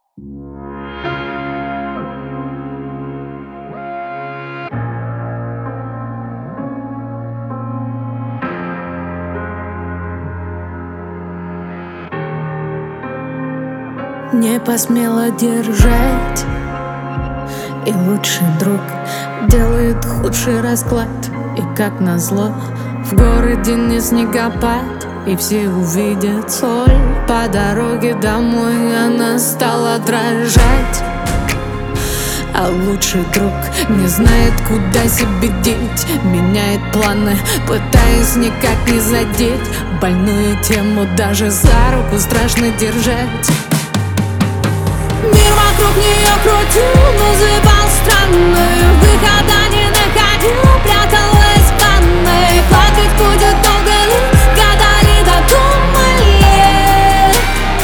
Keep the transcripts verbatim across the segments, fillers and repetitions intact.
Не посмела держать, и лучший друг делает худший расклад. И как назло, в городе не снегопад, и все увидят соль. По дороге домой она стала дрожать, а лучший друг не знает, куда себе деть. Меняет планы, пытаясь никак не задеть. Больную тему даже за руку страшно держать. Мир вокруг нее крутил, называл странной, выхода не находила, пряталась в ванной. Плакать будет долго ли, гадали, додумали.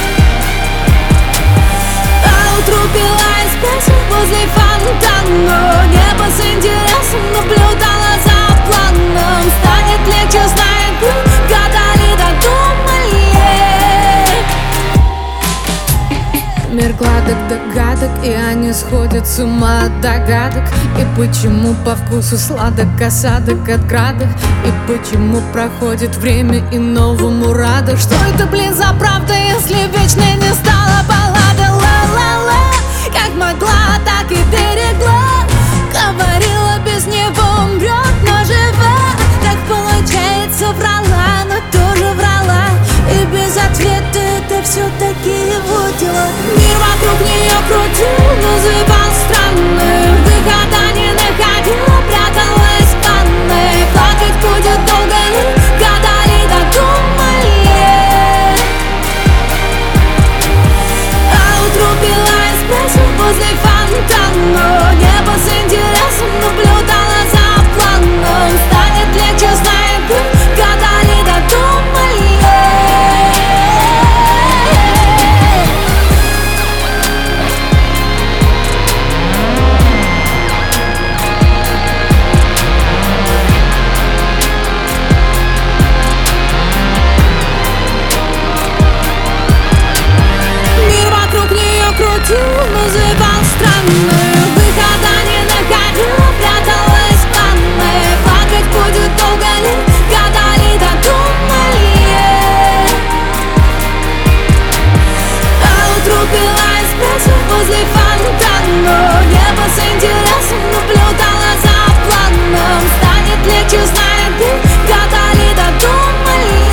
А утру пила эспрессо возле фонтана. Небо с интересом наблюдала за планом. Станет легче, знает Бог, гадали, додумали. Мир гладок догадок, и они сходят с ума от догадок. И почему по вкусу сладок осадок от градов. И почему проходит время и новому рада. Что это, блин, за правда, если вечной не стала баллада? Ла-ла-ла, как могла, так и берегла. Говорила, без него умрет, но жива. Так получается, врала, но тоже врала. И без ответа это все-таки его дела. Мир вокруг нее крутил, называл странной, выхода не находила, пряталась в ванной. Плакать будет долго ли, гадали, додумали. А утру пила эспрессо возле фонтана. Небо с интересом наблюдала за планом. Станет легче, знает Бог, гадали, додумали. Крутил, называл странной, выхода не находила, пряталась в ванной. Плакать будет долго ли, гадали, додумали. А утру пила эспрессо возле фонтана. Небо с интересом наблюдала за планом. Станет легче, знает Бог, гадали, додумали.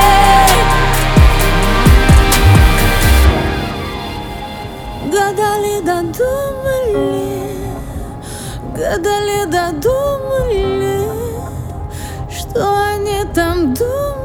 Гадали, додумали, гадали, додумали, что они там думали.